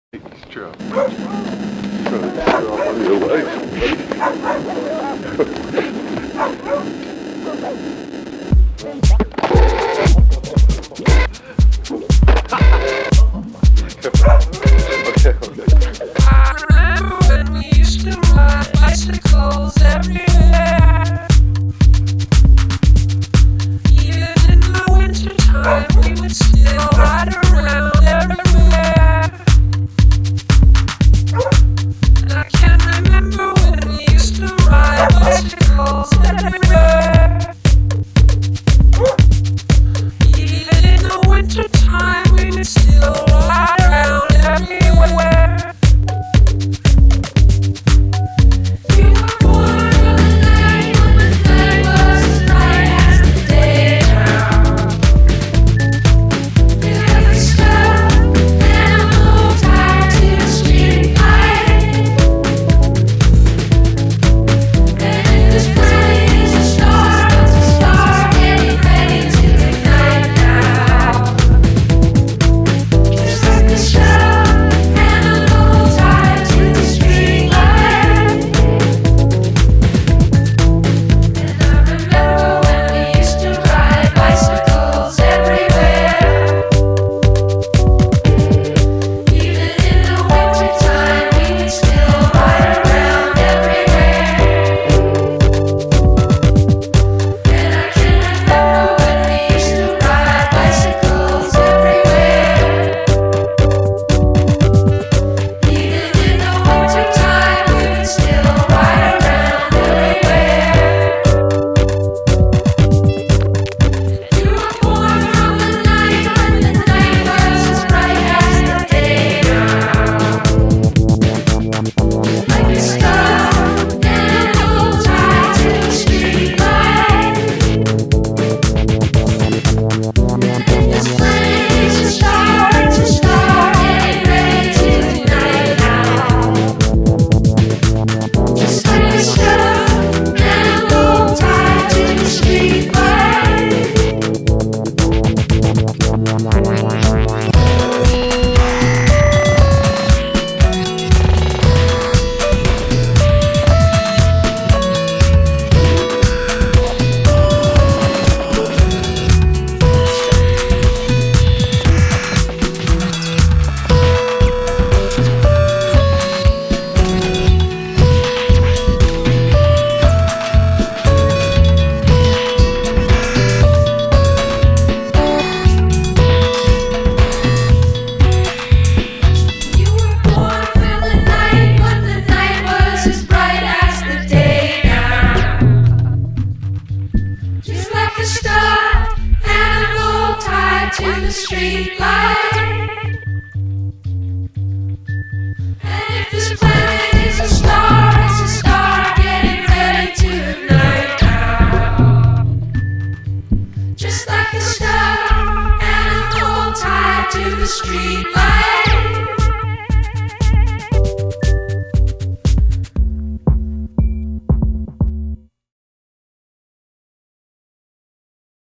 It's true. It's true. On your okay. I remember when we used to ride bicycles everywhere. Even in the winter time, we would still ride around everywhere. And I can remember when we used to ride bicycles everywhere. Even in the winter time, we would still ride around everywhere. We were born on the night when the night was as bright as the daytime. We left the star and a bow tied to the street light. And it was bright as a star getting ready to ignite now. Just like the star and a bow tied to the street light. And I remember when we used to ride bicycles everywhere. Even in the winter time, we would still ride around everywhere. And I can remember when we used to ride bicycles everywhere. Even in the winter time, we would still ride around everywhere. You were born from the night when the night was as bright as the day now. Like a star and a bow tied to the street light. It's plain as a star getting ready to ignite now. Just like a star and a bow tied to the street light. You were born from the night when the night was as bright as the day now. Just like a star and a bow tied to the street light.